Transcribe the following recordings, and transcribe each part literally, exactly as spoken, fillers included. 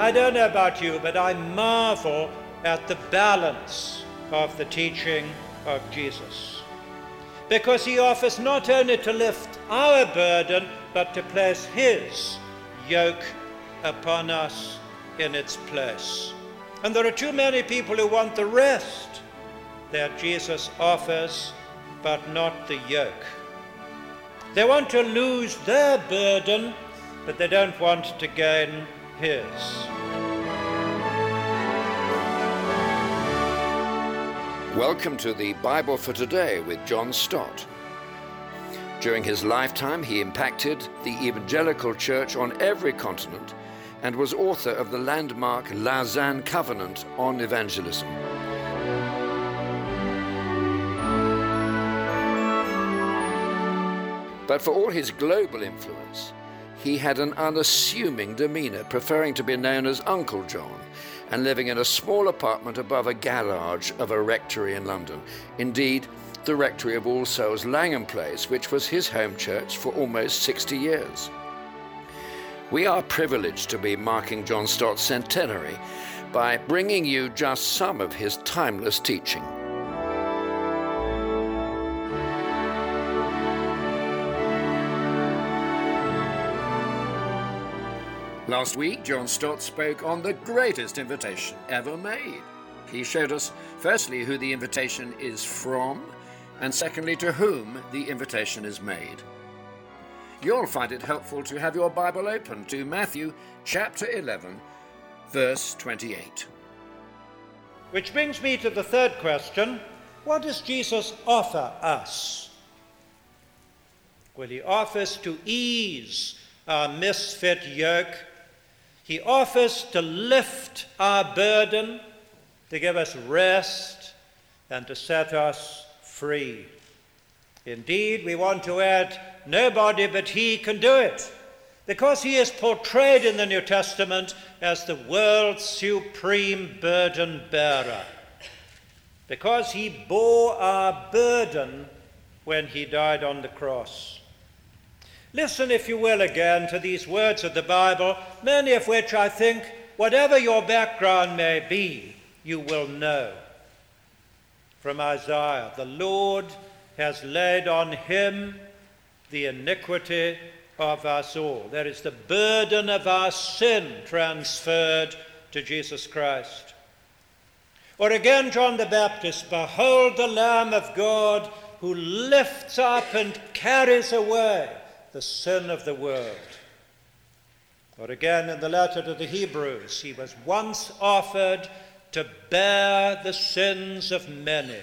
I don't know about you, but I marvel at the balance of the teaching of Jesus. Because he offers not only to lift our burden, but to place his yoke upon us in its place. And there are too many people who want the rest that Jesus offers, but not the yoke. They want to lose their burden, but they don't want to gain his. Welcome to the Bible for Today with John Stott. During his lifetime, he impacted the evangelical church on every continent and was author of the landmark Lausanne Covenant on Evangelism. But for all his global influence, he had an unassuming demeanor, preferring to be known as Uncle John and living in a small apartment above a garage of a rectory in London. Indeed, the rectory of All Souls Langham Place, which was his home church for almost sixty years. We are privileged to be marking John Stott's centenary by bringing you just some of his timeless teaching. Last week, John Stott spoke on the greatest invitation ever made. He showed us, firstly, who the invitation is from, and secondly, to whom the invitation is made. You'll find it helpful to have your Bible open to Matthew chapter eleven, verse twenty-eight. Which brings me to the third question: what does Jesus offer us? Well, he offers to ease our misfit yoke. He offers to lift our burden, to give us rest, and to set us free. Indeed, we want to add, nobody but he can do it, because he is portrayed in the New Testament as the world's supreme burden bearer, because he bore our burden when he died on the cross. Listen, if you will, again to these words of the Bible, many of which I think, whatever your background may be, you will know. From Isaiah, the Lord has laid on him the iniquity of us all. There is the burden of our sin transferred to Jesus Christ. Or again, John the Baptist, behold the Lamb of God who lifts up and carries away the sin of the world. Or again, in the letter to the Hebrews, he was once offered to bear the sins of many.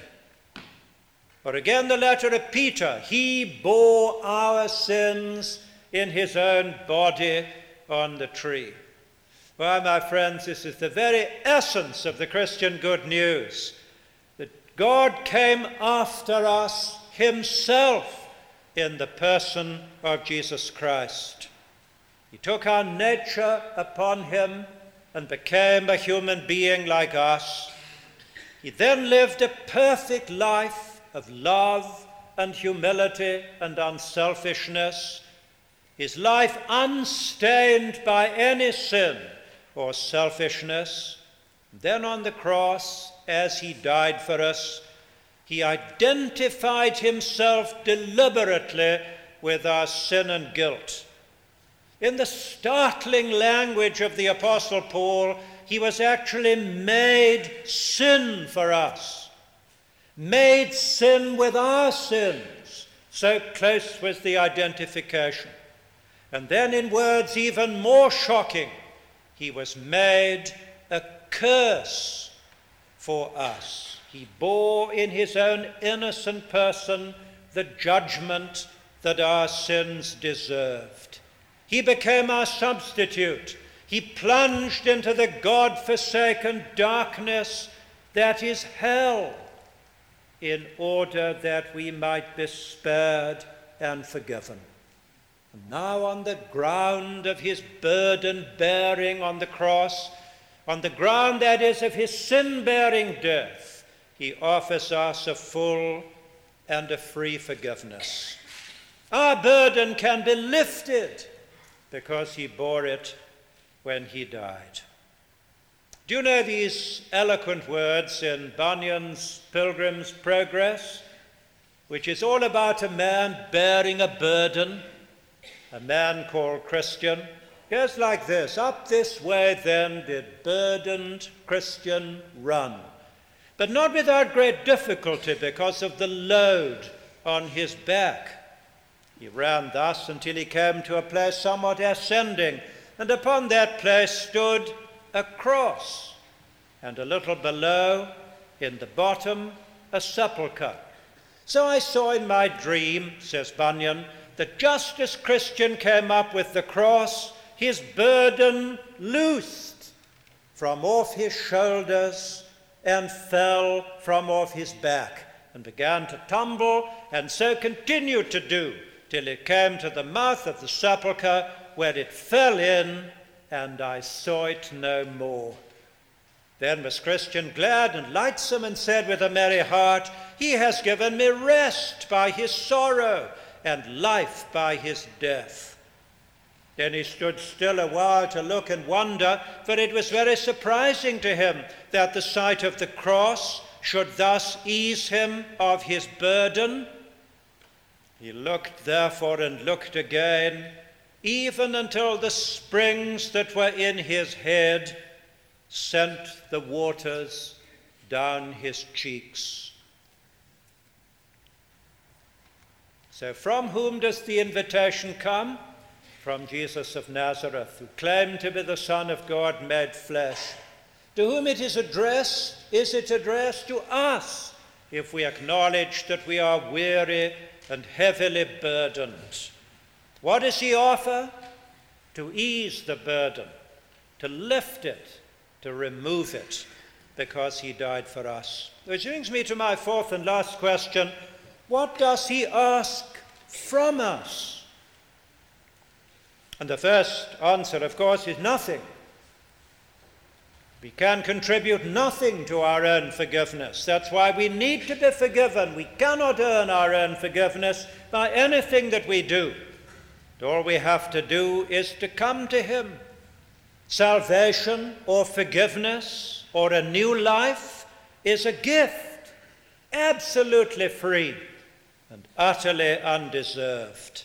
Or again, the letter of Peter, he bore our sins in his own body on the tree. Well, my friends, this is the very essence of the Christian good news, that God came after us himself in the person of Jesus Christ. He took our nature upon him and became a human being like us. He then lived a perfect life of love and humility and unselfishness, his life unstained by any sin or selfishness. Then on the cross, as he died for us, he identified himself deliberately with our sin and guilt. In the startling language of the Apostle Paul, he was actually made sin for us, made sin with our sins. So close was the identification. And then in words even more shocking, he was made a curse for us. He bore in his own innocent person the judgment that our sins deserved. He became our substitute. He plunged into the God-forsaken darkness that is hell, in order that we might be spared and forgiven. And now on the ground of his burden bearing on the cross, on the ground, that is, of his sin-bearing death, he offers us a full and a free forgiveness. Our burden can be lifted because he bore it when he died. Do you know these eloquent words in Bunyan's Pilgrim's Progress, which is all about a man bearing a burden, a man called Christian? It goes like this: up this way then did burdened Christian run, but not without great difficulty because of the load on his back. He ran thus until he came to a place somewhat ascending, and upon that place stood a cross, and a little below, in the bottom, a sepulchre. So I saw in my dream, says Bunyan, that just as Christian came up with the cross, his burden loosed from off his shoulders and fell from off his back, and began to tumble, and so continued to do, till it came to the mouth of the sepulchre, where it fell in, and I saw it no more. Then was Christian glad and lightsome, and said with a merry heart, He has given me rest by his sorrow, and life by his death. Then he stood still a while to look and wonder, for it was very surprising to him that the sight of the cross should thus ease him of his burden. He looked therefore and looked again, even until the springs that were in his head sent the waters down his cheeks. So from whom does the invitation come? From Jesus of Nazareth, who claimed to be the Son of God made flesh. To whom it is addressed, is it addressed to us, if we acknowledge that we are weary and heavily burdened. What does he offer? To ease the burden, to lift it, to remove it, because he died for us. Which brings me to my fourth and last question. What does he ask from us? And the first answer, of course, is nothing. We can contribute nothing to our own forgiveness. That's why we need to be forgiven. We cannot earn our own forgiveness by anything that we do. All we have to do is to come to him. Salvation or forgiveness or a new life is a gift, absolutely free and utterly undeserved.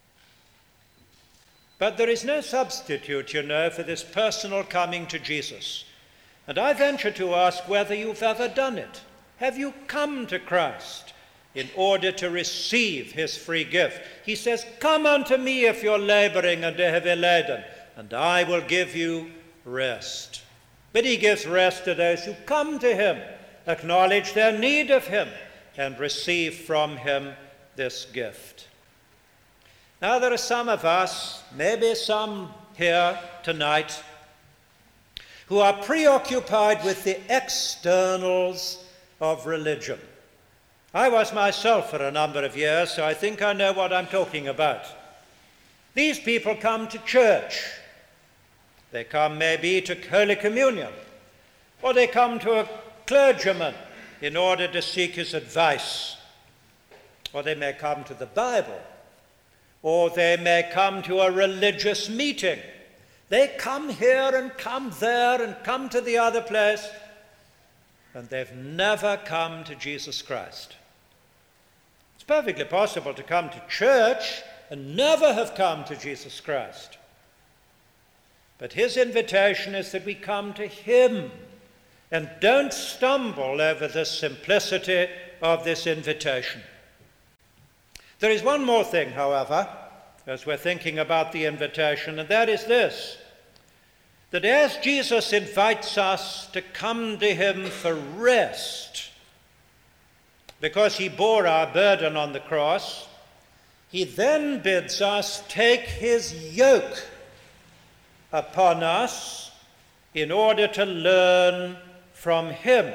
But there is no substitute, you know, for this personal coming to Jesus. And I venture to ask whether you've ever done it. Have you come to Christ in order to receive his free gift? He says, "Come unto me if you're laboring and heavy laden, and I will give you rest." But he gives rest to those who come to him, acknowledge their need of him, and receive from him this gift. Now there are some of us, maybe some here tonight, who are preoccupied with the externals of religion. I was myself for a number of years, so I think I know what I'm talking about. These people come to church. They come maybe to Holy Communion, or they come to a clergyman in order to seek his advice, or they may come to the Bible, or they may come to a religious meeting. They come here and come there and come to the other place, and they've never come to Jesus Christ. It's perfectly possible to come to church and never have come to Jesus Christ. But his invitation is that we come to him and don't stumble over the simplicity of this invitation. There is one more thing, however, as we're thinking about the invitation, and that is this: that as Jesus invites us to come to him for rest, because he bore our burden on the cross, he then bids us take his yoke upon us in order to learn from him.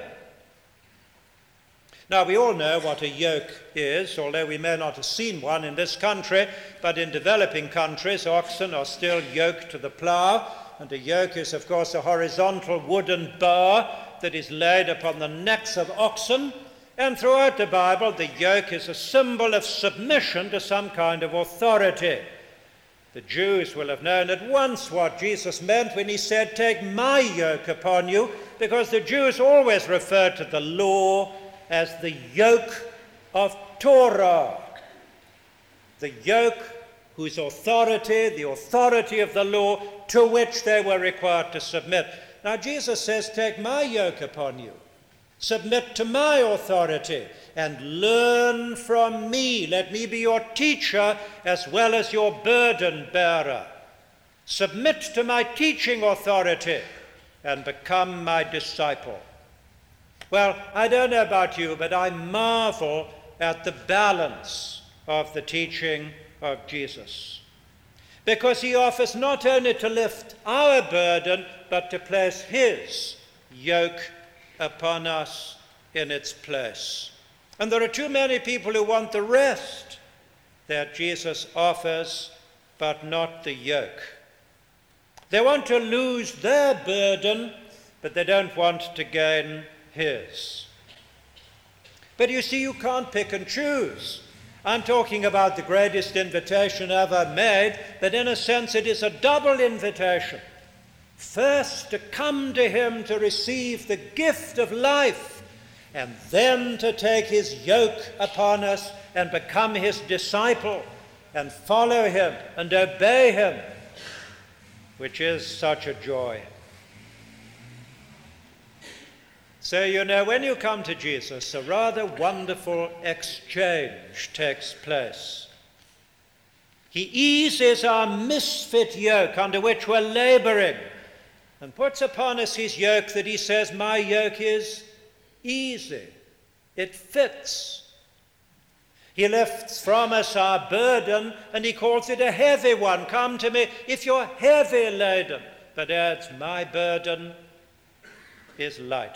Now, we all know what a yoke is, although we may not have seen one in this country, but in developing countries, oxen are still yoked to the plough, and a yoke is, of course, a horizontal wooden bar that is laid upon the necks of oxen, and throughout the Bible, the yoke is a symbol of submission to some kind of authority. The Jews will have known at once what Jesus meant when he said, "Take my yoke upon you," because the Jews always referred to the law as the yoke of Torah. The yoke whose authority, the authority of the law, to which they were required to submit. Now Jesus says, "Take my yoke upon you. Submit to my authority and learn from me. Let me be your teacher as well as your burden bearer. Submit to my teaching authority and become my disciple." Well, I don't know about you, but I marvel at the balance of the teaching of Jesus, because he offers not only to lift our burden, but to place his yoke upon us in its place. And there are too many people who want the rest that Jesus offers, but not the yoke. They want to lose their burden, but they don't want to gain his. But you see, you can't pick and choose. I'm talking about the greatest invitation ever made, but in a sense it is a double invitation. First, to come to him to receive the gift of life, and then to take his yoke upon us and become his disciple and follow him and obey him, which is such a joy. So, you know, when you come to Jesus, a rather wonderful exchange takes place. He eases our misfit yoke under which we're laboring and puts upon us his yoke that he says, "My yoke is easy. It fits." He lifts from us our burden and he calls it a heavy one. "Come to me if you're heavy laden," but adds, "My burden is light."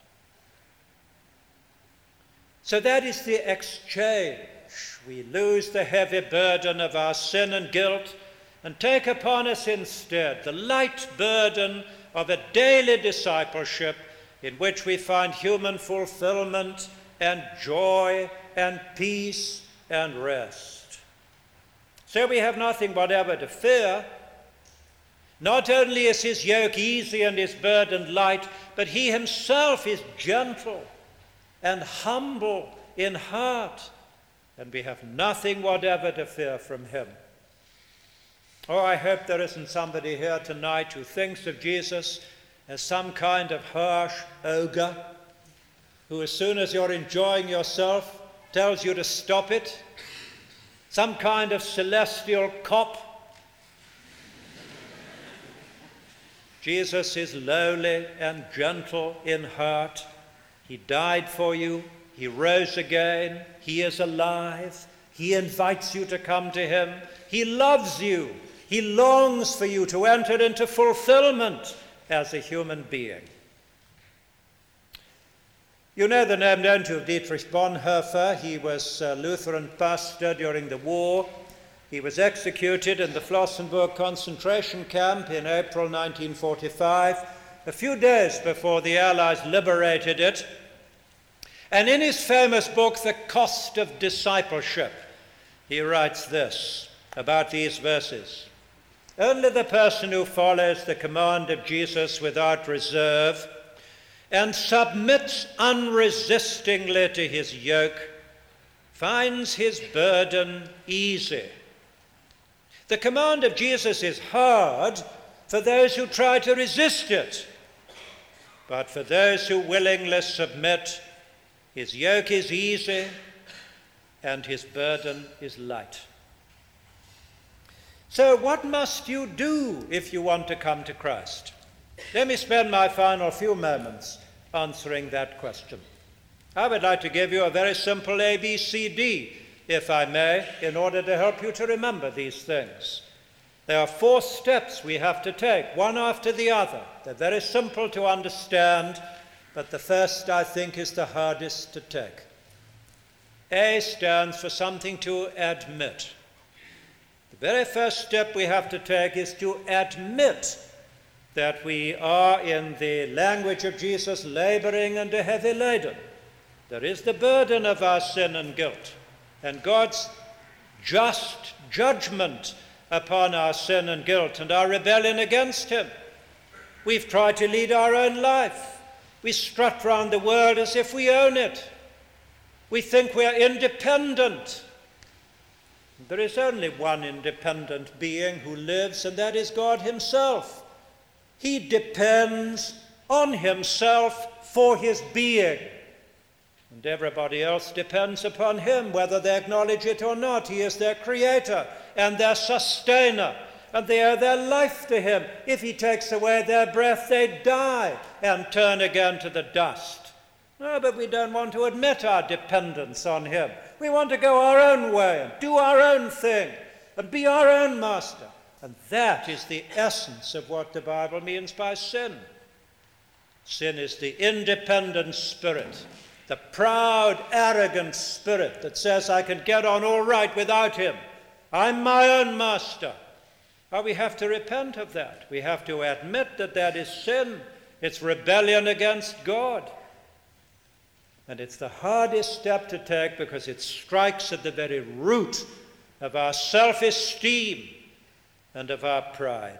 So that is the exchange. We lose the heavy burden of our sin and guilt and take upon us instead the light burden of a daily discipleship in which we find human fulfillment and joy and peace and rest. So we have nothing whatever to fear. Not only is his yoke easy and his burden light, but he himself is gentle and humble in heart, and we have nothing whatever to fear from him. Oh, I hope there isn't somebody here tonight who thinks of Jesus as some kind of harsh ogre who, as soon as you're enjoying yourself, tells you to stop it, some kind of celestial cop. Jesus is lowly and gentle in heart. He died for you. He rose again. He is alive. He invites you to come to him. He loves you. He longs for you to enter into fulfillment as a human being. You know the name, don't you, of Dietrich Bonhoeffer? He was a Lutheran pastor during the war. He was executed in the Flossenburg concentration camp in April nineteen forty-five. A few days before the Allies liberated it. And in his famous book, The Cost of Discipleship, he writes this about these verses. "Only the person who follows the command of Jesus without reserve and submits unresistingly to his yoke finds his burden easy. The command of Jesus is hard for those who try to resist it, but for those who willingly submit, his yoke is easy and his burden is light." So what must you do if you want to come to Christ? Let me spend my final few moments answering that question. I would like to give you a very simple A B C D, if I may, in order to help you to remember these things. There are four steps we have to take, one after the other. They're very simple to understand, but the first, I think, is the hardest to take. A stands for something to admit. The very first step we have to take is to admit that we are, in the language of Jesus, laboring under heavy laden. There is the burden of our sin and guilt, and God's just judgment upon our sin and guilt and our rebellion against him. We've tried to lead our own life. We strut round the world as if we own it. We think we are independent. There is only one independent being who lives, and that is God himself. He depends on himself for his being. And everybody else depends upon him, whether they acknowledge it or not. He is their creator and their sustainer, and they owe their life to him. If he takes away their breath, they die and turn again to the dust. No, but we don't want to admit our dependence on him. We want to go our own way and do our own thing and be our own master. And that is the essence of what the Bible means by sin. Sin is the independent spirit, the proud, arrogant spirit that says, I can get on all right without him. I'm my own master. Well, we have to repent of that. We have to admit that that is sin. It's rebellion against God. And it's the hardest step to take because it strikes at the very root of our self-esteem and of our pride.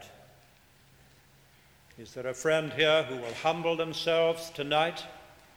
Is there a friend here who will humble themselves tonight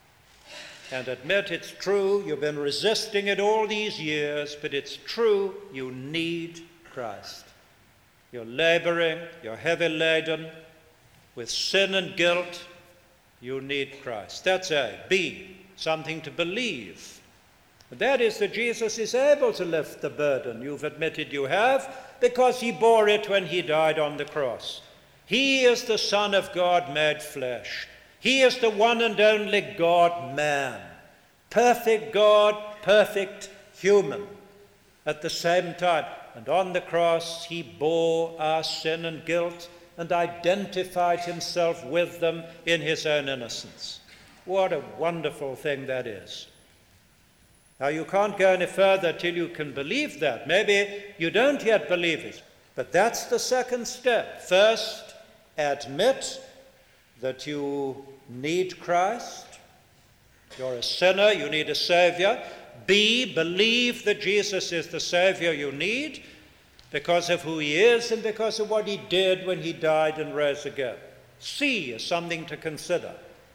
and admit it's true, you've been resisting it all these years, but it's true, you need Christ. You're laboring, you're heavy laden with sin and guilt, you need Christ. That's A. B. Something to believe. And that is that Jesus is able to lift the burden you've admitted you have, because he bore it when he died on the cross. He is the Son of God made flesh. He is the one and only God-man. Perfect God, perfect human at the same time. And on the cross he bore our sin and guilt and identified himself with them in his own innocence. What a wonderful thing that is. Now, you can't go any further till you can believe that. Maybe you don't yet believe it, but that's the second step. First, admit that you need Christ. You're a sinner, you need a Savior. B, believe that Jesus is the Savior you need because of who he is and because of what he did when he died and rose again. C is something to consider.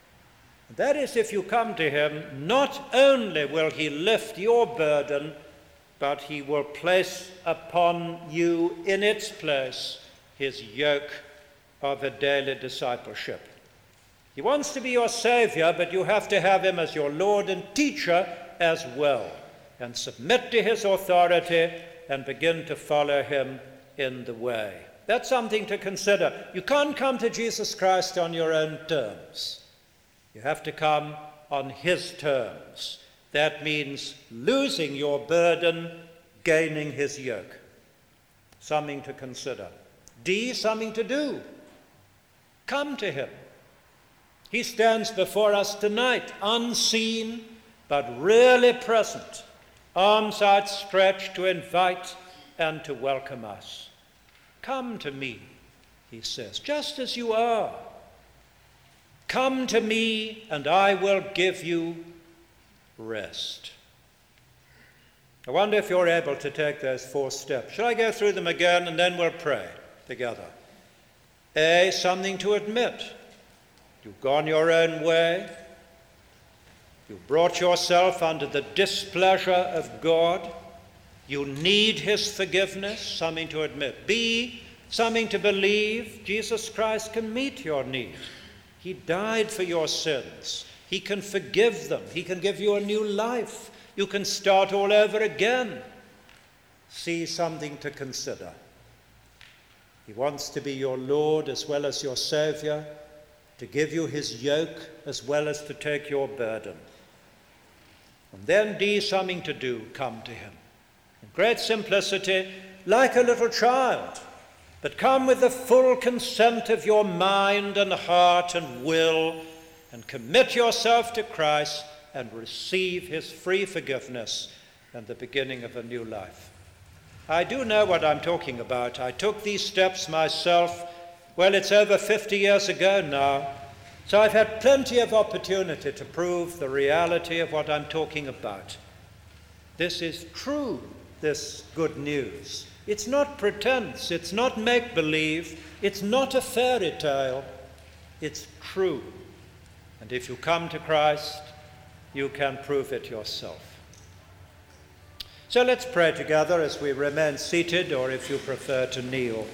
That is, if you come to him, not only will he lift your burden, but he will place upon you in its place his yoke of a daily discipleship. He wants to be your Savior, but you have to have him as your Lord and teacher as well, and submit to his authority and begin to follow him in the way. That's something to consider. You can't come to Jesus Christ on your own terms. You have to come on his terms. That means losing your burden, gaining his yoke. Something to consider. D, something to do. Come to him. He stands before us tonight, unseen, but really present, arms outstretched to invite and to welcome us. Come to me, he says, just as you are. Come to me, and I will give you rest. I wonder if you're able to take those four steps. Shall I go through them again, and then we'll pray together? A, something to admit. You've gone your own way. You've brought yourself under the displeasure of God. You need his forgiveness, something to admit. B, something to believe. Jesus Christ can meet your need. He died for your sins. He can forgive them. He can give you a new life. You can start all over again. See, something to consider. He wants to be your Lord as well as your Savior, to give you his yoke as well as to take your burden. And then D, something to do. Come to him. In great simplicity, like a little child. But come with the full consent of your mind and heart and will, and commit yourself to Christ and receive his free forgiveness and the beginning of a new life. I do know what I'm talking about. I took these steps myself. Well, it's over fifty years ago now, so I've had plenty of opportunity to prove the reality of what I'm talking about. This is true. this good news. It's not pretense, it's not make-believe, it's not a fairy tale, it's true. And if you come to Christ, you can prove it yourself. So let's pray together as we remain seated, or if you prefer to kneel.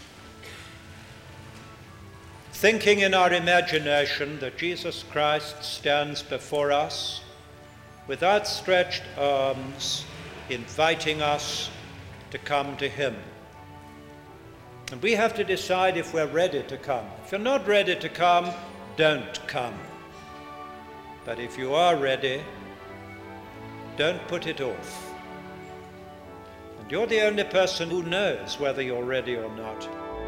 Thinking in our imagination that Jesus Christ stands before us with outstretched arms, inviting us to come to him. And we have to decide if we're ready to come. If you're not ready to come, don't come. But if you are ready, don't put it off. And you're the only person who knows whether you're ready or not.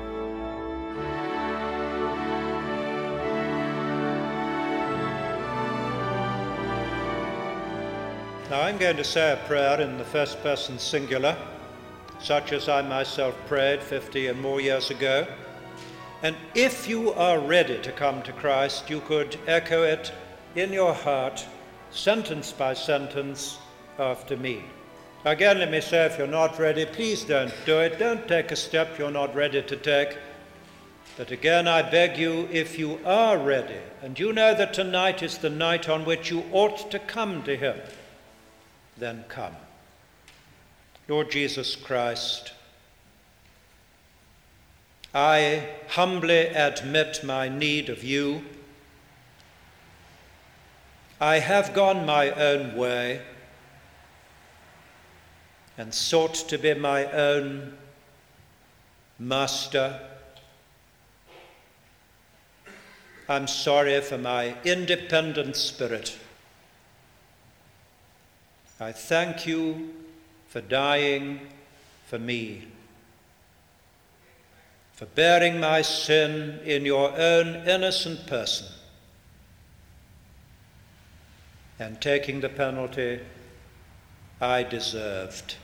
Now I'm going to say a prayer in the first person singular, such as I myself prayed fifty and more years ago. And if you are ready to come to Christ, you could echo it in your heart, sentence by sentence, after me. Again, let me say, if you're not ready, please don't do it. Don't take a step you're not ready to take. But again, I beg you, if you are ready, and you know that tonight is the night on which you ought to come to him, then come. Lord Jesus Christ, I humbly admit my need of you. I have gone my own way and sought to be my own master. I'm sorry for my independent spirit. I thank you for dying for me, for bearing my sin in your own innocent person and taking the penalty I deserved.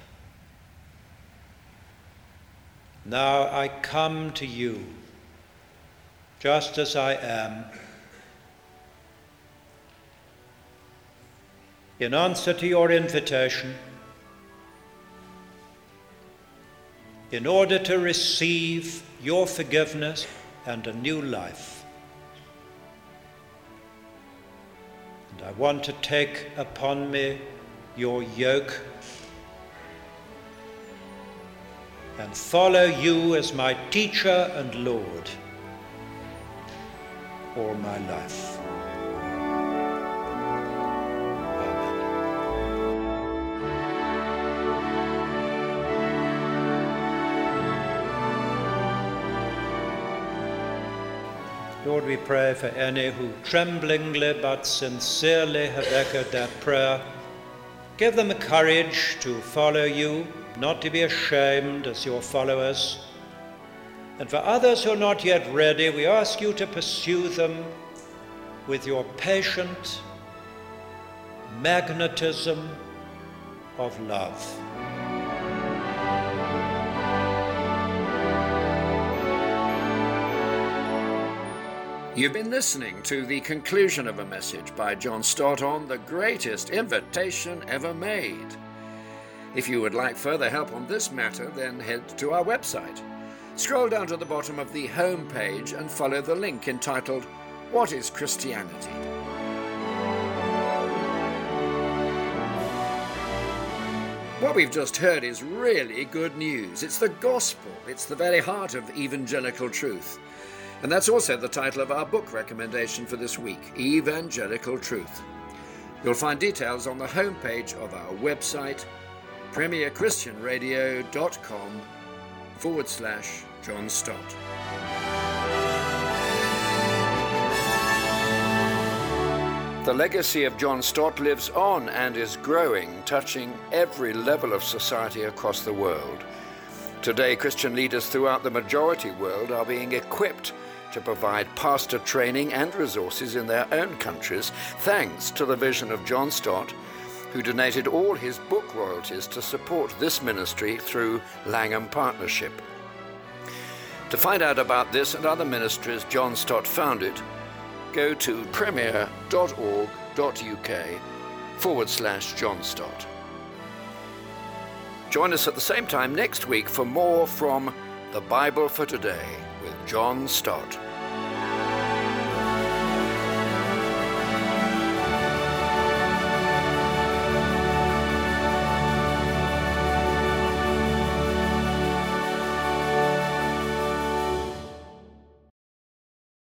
Now I come to you just as I am, in answer to your invitation, in order to receive your forgiveness and a new life. And I want to take upon me your yoke and follow you as my teacher and Lord all my life. Lord, we pray for any who tremblingly but sincerely have echoed that prayer. Give them the courage to follow you, not to be ashamed as your followers. And for others who are not yet ready, we ask you to pursue them with your patient magnetism of love. You've been listening to the conclusion of a message by John Stott on the greatest invitation ever made. If you would like further help on this matter, then head to our website. Scroll down to the bottom of the home page and follow the link entitled, What is Christianity? What we've just heard is really good news. It's the gospel. It's the very heart of evangelical truth. And that's also the title of our book recommendation for this week, Evangelical Truth. You'll find details on the homepage of our website, premierchristianradio.com forward slash John Stott. The legacy of John Stott lives on and is growing, touching every level of society across the world. Today, Christian leaders throughout the majority world are being equipped to provide pastor training and resources in their own countries, thanks to the vision of John Stott, who donated all his book royalties to support this ministry through Langham Partnership. To find out about this and other ministries John Stott founded, go to premier.org.uk forward slash John Stott. Join us at the same time next week for more from The Bible for Today with John Stott.